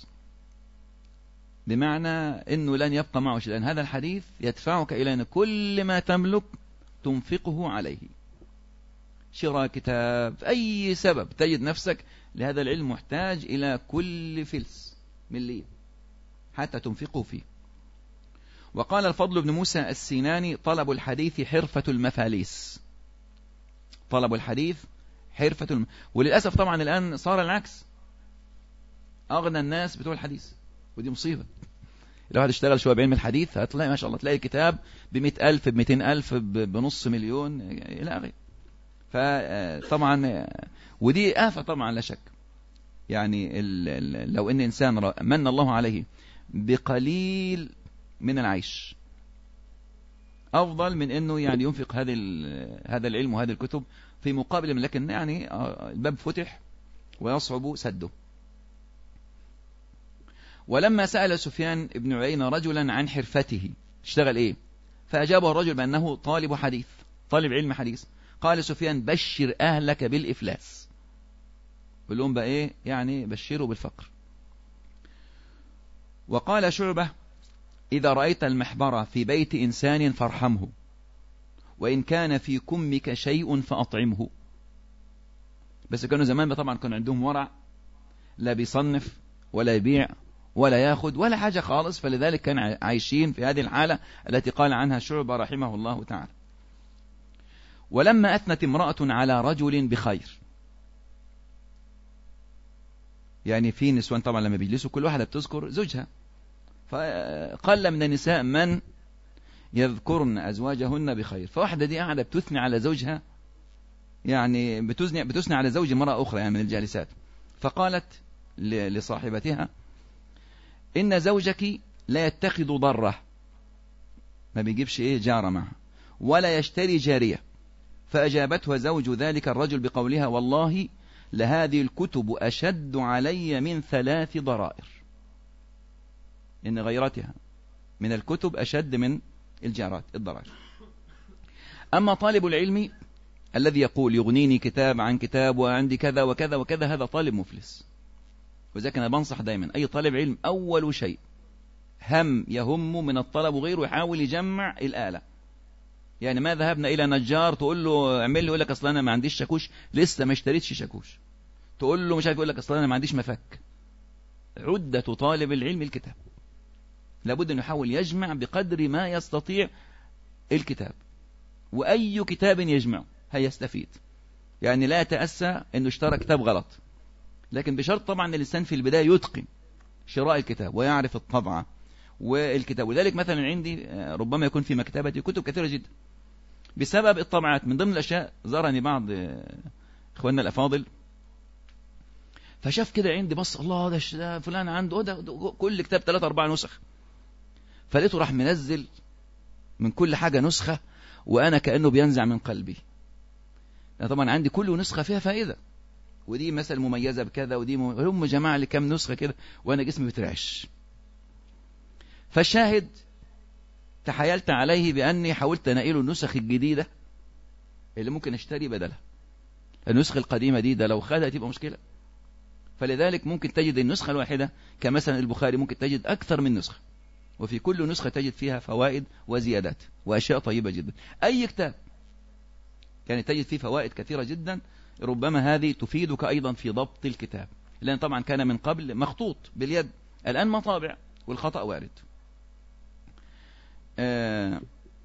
بمعنى أنه لن يبقى معه شيء، لأن هذا الحديث يدفعك إلى أن كل ما تملك تنفقه عليه، شراء كتاب، أي سبب تجد نفسك لهذا العلم محتاج إلى كل فلس مليون حتى تنفقه فيه. وقال الفضل بن موسى السيناني طلب الحديث حرفة المفاليس، طلب الحديث حرفة الم... وللأسف طبعا الآن صار العكس، أغنى الناس بتوع الحديث، ودي مصيبة. لو واحد اشتغل شوية بعلم الحديث هتلاقي ما شاء الله تلاقي كتاب بمئة ألف بمئتين ألف بنص مليون إلى آخره. فطبعا ودي آفة طبعا لا شك. يعني ال... ال... لو إن إنسان من الله عليه بقليل من العيش أفضل من أنه يعني ينفق هذا هذا العلم وهذه الكتب في مقابل، لكن يعني الباب فتح ويصعب سده. ولما سأل سفيان بن عيينة رجلا عن حرفته اشتغل إيه، فأجابه الرجل بأنه طالب حديث، طالب علم حديث. قال سفيان بشر أهلك بالإفلاس، قل لهم بقى إيه يعني بشروا بالفقر. وقال شعبة إذا رأيت المحبرة في بيت إنسان فارحمه، وإن كان في كمك شيء فأطعمه. بس كانوا زمان طبعا كانوا عندهم ورع، لا بيصنف ولا يبيع ولا ياخد ولا حاجة خالص، فلذلك كانوا عايشين في هذه الحالة التي قال عنها شعبة رحمه الله تعالى. ولما أثنت امرأة على رجل بخير، يعني في نسوان طبعا لما بيجلسوا كل واحدة بتذكر زوجها، فقل من النساء من يذكرن أزواجهن بخير، فواحدة دي قاعدة بتثني على زوجها، يعني بتثني, بتثني على زوج امرأة أخرى يعني من الجالسات. فقالت لصاحبتها إن زوجك لا يتخذ ضرة، ما بيجيبش إيه جارة معها، ولا يشتري جارية. فأجابته زوج ذلك الرجل بقولها والله لهذه الكتب أشد علي من ثلاث ضرائر، إن غيرتها من الكتب أشد من الجارات الضرائر. أما طالب العلم الذي يقول يغنيني كتاب عن كتاب وعندي كذا وكذا وكذا، هذا طالب مفلس. وذلك أنا بنصح دائما أي طالب علم أول شيء هم يهم من الطلب وغيره يحاول يجمع الآلة. يعني ما ذهبنا إلى نجار تقول له اعمل لي، يقول لك أصلا أنا ما عنديش شاكوش، لسه ما اشتريتش شاكوش. تقول له مش عارف، يقول لك أصلا أنا ما عنديش مفك. عدة طالب العلم الكتاب، لابد أن يحاول يجمع بقدر ما يستطيع الكتاب، وأي كتاب يجمعه هيستفيد. يعني لا يتأسى أنه اشترى كتاب غلط، لكن بشرط طبعا الإنسان في البداية يتقن شراء الكتاب ويعرف الطبعة والكتاب. ولذلك مثلا عندي ربما يكون في مكتبتي كتب كثيرة جدا بسبب الطبعات. من ضمن الأشياء زارني بعض إخواننا الأفاضل، فشاف كده عندي بص، الله ده, ده فلان عنده ده, ده كل كتاب ثلاثة أربعة نسخ، فلقيته راح منزل من كل حاجة نسخة، وأنا كأنه بينزع من قلبي. أنا طبعا عندي كل نسخة فيها فائدة، ودي مثلا مميزة بكذا، ودي مم... هم جماعة لي كم نسخة كده وأنا جسمي بترعش. فالشاهد تحايلت عليه بأني حاولت أنقله النسخ الجديدة اللي ممكن أشتري بدلها. النسخة القديمة دي ده لو خدها تبقى مشكلة. فلذلك ممكن تجد النسخة الواحدة كمثلا البخاري ممكن تجد أكثر من نسخة، وفي كل نسخة تجد فيها فوائد وزيادات وأشياء طيبة جدا. أي كتاب يعني تجد فيه فوائد كثيرة جدا، ربما هذه تفيدك أيضا في ضبط الكتاب، لأن طبعا كان من قبل مخطوط باليد، الآن مطابع والخطأ وارد. آه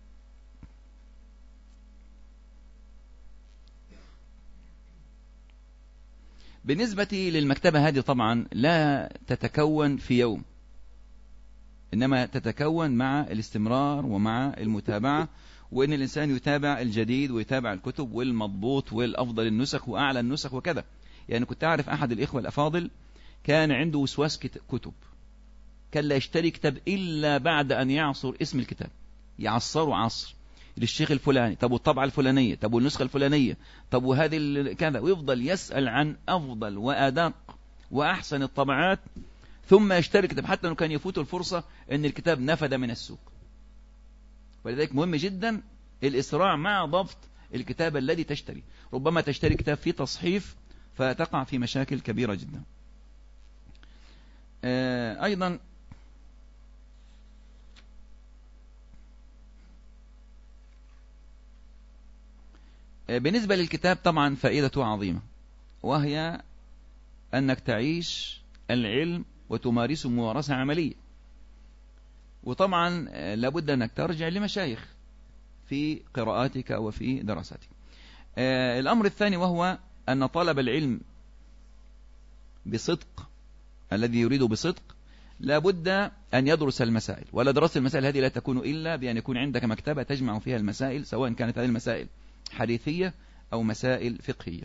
بالنسبة للمكتبة هذه طبعا لا تتكون في يوم، إنما تتكون مع الاستمرار ومع المتابعة، وإن الإنسان يتابع الجديد ويتابع الكتب والمضبوط والأفضل النسخ وأعلى النسخ وكذا. يعني كنت أعرف أحد الإخوة الأفاضل كان عنده وسواس كتب، كان لا يشتري كتاب إلا بعد أن يعصر اسم الكتاب، يعصره عصر للشيخ الفلاني، طب والطبعة الفلانية، طب والنسخة الفلانية، طب وهذه كذا، ويفضل يسأل عن أفضل وأدق وأحسن الطبعات ثم يشتري كتاب، حتى أنه كان يفوت الفرصة أن الكتاب نفد من السوق. ولذلك مهم جدا الإسراع مع ضبط الكتاب الذي تشتري. ربما تشتري كتاب فيه تصحيف فتقع في مشاكل كبيرة جدا. أيضا بالنسبة للكتاب طبعا فائدته عظيمة، وهي أنك تعيش العلم وتمارسه ممارسة عملية. وطبعا لابد أنك ترجع لمشايخ في قراءاتك وفي دراستك. الأمر الثاني وهو أن طلب العلم بصدق، الذي يريد بصدق لابد أن يدرس المسائل، ولا دراسة المسائل هذه لا تكون إلا بأن يكون عندك مكتبة تجمع فيها المسائل، سواء كانت هذه المسائل حديثية أو مسائل فقهية.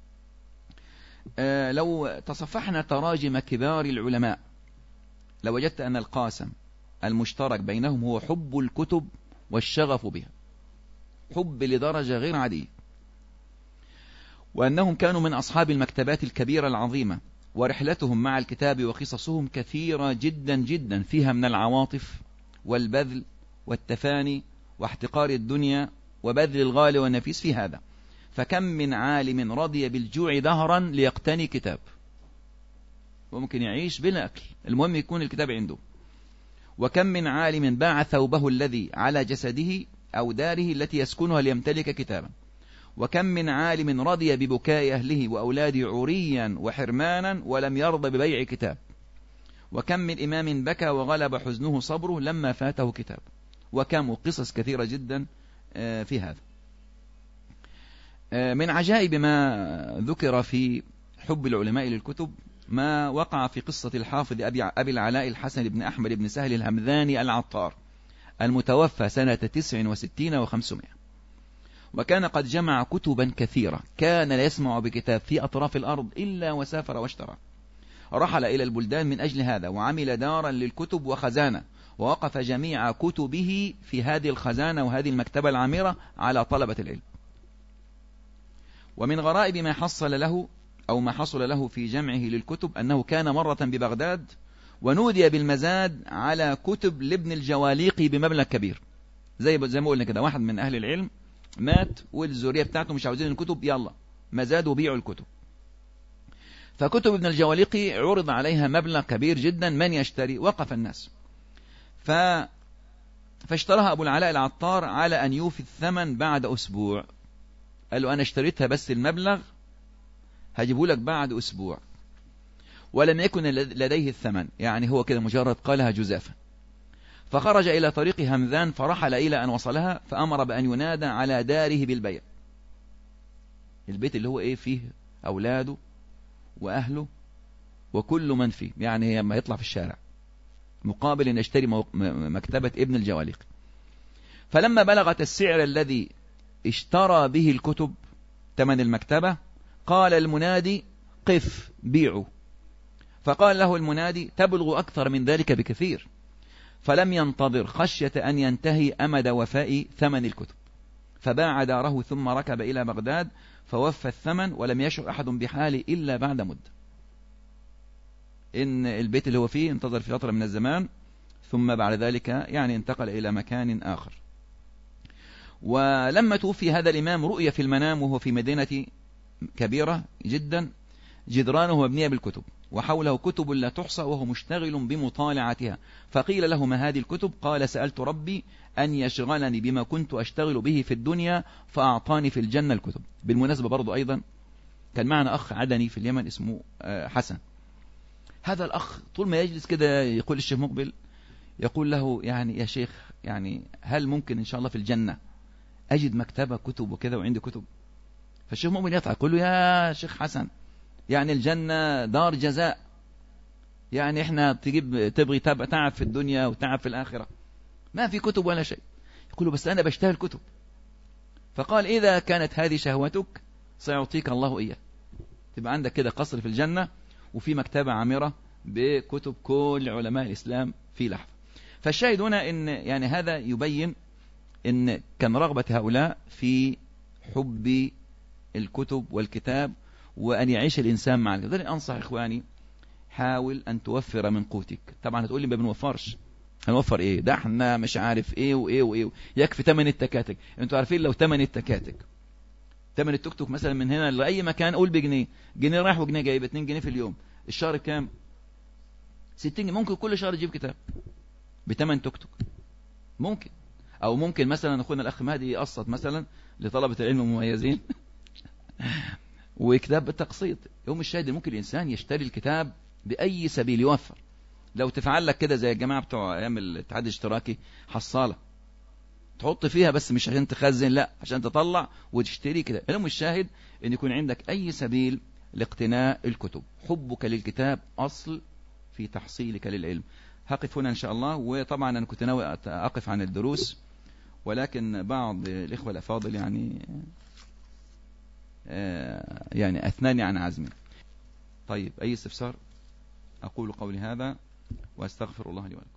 آه لو تصفحنا تراجم كبار العلماء لوجدت أن القاسم المشترك بينهم هو حب الكتب والشغف بها، حب لدرجة غير عادية، وأنهم كانوا من أصحاب المكتبات الكبيرة العظيمة، ورحلتهم مع الكتاب وقصصهم كثيرة جدا جدا، فيها من العواطف والبذل والتفاني واحتقار الدنيا وبذل الغالي والنفيس في هذا. فكم من عالم رضي بالجوع دهرا ليقتني كتاب، وممكن يعيش بلا أكل، المهم يكون الكتاب عنده. وكم من عالم باع ثوبه الذي على جسده أو داره التي يسكنها ليمتلك كتابا. وكم من عالم رضي ببكاء أهله وأولاده عريا وحرمانا ولم يرضى ببيع كتاب. وكم من إمام بكى وغلب حزنه صبره لما فاته كتاب. وكم قصص كثيرة جدا في هذا. من عجائب ما ذكر في حب العلماء للكتب ما وقع في قصة الحافظ أبي العلاء الحسن بن أحمد بن سهل الهمذاني العطار المتوفى سنة تسع وستين وخمسمائة، وكان قد جمع كتبا كثيرة، كان لا يسمع بكتاب في أطراف الأرض إلا وسافر واشترى. رحل إلى البلدان من أجل هذا، وعمل دارا للكتب وخزانة، ووقف جميع كتبه في هذه الخزانة وهذه المكتبة العامرة على طلبة العلم. ومن غرائب ما حصل له أو ما حصل له في جمعه للكتب أنه كان مرة ببغداد ونودي بالمزاد على كتب لابن الجواليقي بمبلغ كبير، زي زي ما قلنا كده، واحد من أهل العلم مات والذرية بتاعته مش عاوزين الكتب، يلا مزاد وبيعوا الكتب. فكتب ابن الجواليقي عرض عليها مبلغ كبير جدا، من يشتري؟ وقف الناس. ف... فاشتراها أبو العلاء العطار على أن يوفي الثمن بعد أسبوع. قال له أنا اشتريتها بس المبلغ هجيبه لك بعد أسبوع. ولم يكن لديه الثمن، يعني هو كده مجرد قالها جزافا. فخرج إلى طريق همذان فرحل إلى أن وصلها، فأمر بأن ينادى على داره بالبيع. البيت اللي هو إيه فيه أولاده وأهله وكل من فيه، يعني لما يطلع في الشارع مقابل أن يشتري مكتبة ابن الجواليق. فلما بلغت السعر الذي اشترى به الكتب ثمن المكتبة، قال المنادي قف بيعوا. فقال له المنادي تبلغ أكثر من ذلك بكثير. فلم ينتظر خشية أن ينتهي أمد وفاء ثمن الكتب، فباع داره ثم ركب إلى بغداد فوفى الثمن، ولم يشعر أحد بحاله إلا بعد مدة. إن البيت اللي هو فيه انتظر في فترة من الزمان، ثم بعد ذلك يعني انتقل إلى مكان آخر. ولما توفي هذا الإمام رؤية في المنام وهو في مدينة كبيرة جدا جدرانه مبنية بالكتب، وحوله كتب لا تحصى، وهو مشتغل بمطالعتها. فقيل له ما هذه الكتب؟ قال سألت ربي أن يشغلني بما كنت أشتغل به في الدنيا فأعطاني في الجنة الكتب. بالمناسبة برضو أيضا كان معنا أخ عدني في اليمن اسمه حسن. هذا الأخ طول ما يجلس كده يقول الشيخ مقبل، يقول له يعني يا شيخ يعني هل ممكن إن شاء الله في الجنة أجد مكتبة كتب وكذا وعندي كتب؟ فالشيخ مقبل يطلع يقول له يا شيخ حسن يعني الجنة دار جزاء، يعني احنا تجيب تبغي تعب في الدنيا وتعب في الآخرة، ما في كتب ولا شيء. يقول له بس أنا بشتهي الكتب. فقال إذا كانت هذه شهوتك سيعطيك الله إياه، تبقى عندك كده قصر في الجنة وفي مكتبة عامرة بكتب كل علماء الإسلام في لحظة. فالشاهد هنا إن يعني هذا يبين إن كان رغبة هؤلاء في حب الكتب والكتاب وأن يعيش الإنسان مع الكتاب. لذلك أنصح إخواني حاول أن توفر من قوتك. طبعا هتقول لي ما بنوفرش، هنوفر إيه؟ ده احنا مش عارف إيه وإيه وإيه، يكفي تمن التكاتك. أنتوا عارفين لو تمن التكاتك تمن التوك توك مثلا من هنا لأي مكان قول بجنيه، جنيه رايح وجنيه جايب، اتنين جنيه في اليوم، الشهر كام؟ ستين. ممكن كل شهر يجيب كتاب بتمن توك توك ممكن. أو ممكن مثلا أخونا الأخ مهدي يقسط مثلا لطلبة العلم المميزين وكتاب بالتقسيط. يوم الشاهد ممكن الإنسان يشتري الكتاب بأي سبيل يوفر. لو تفعل لك كده زي الجماعة بتوع أيام الاتحاد الاشتراكي حصالة تحط فيها، بس مش عشان تخزن، لا عشان تطلع وتشتري كده. يوم الشاهد أن يكون عندك أي سبيل لاقتناء الكتب. حبك للكتاب أصل في تحصيلك للعلم. هقف هنا إن شاء الله. وطبعا أنا كنت ناوي أقف عن الدروس، ولكن بعض الإخوة الأفاضل يعني آه يعني أثناني عن عزمي. طيب أي استفسار؟ أقول قولي هذا وأستغفر الله لي ولكم.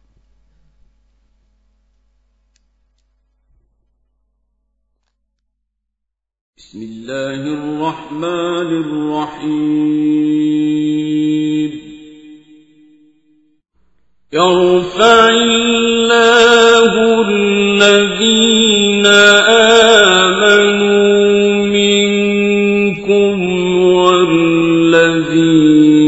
بسم الله الرحمن الرحيم. يرفع الله الذين آمنوا منكم والذين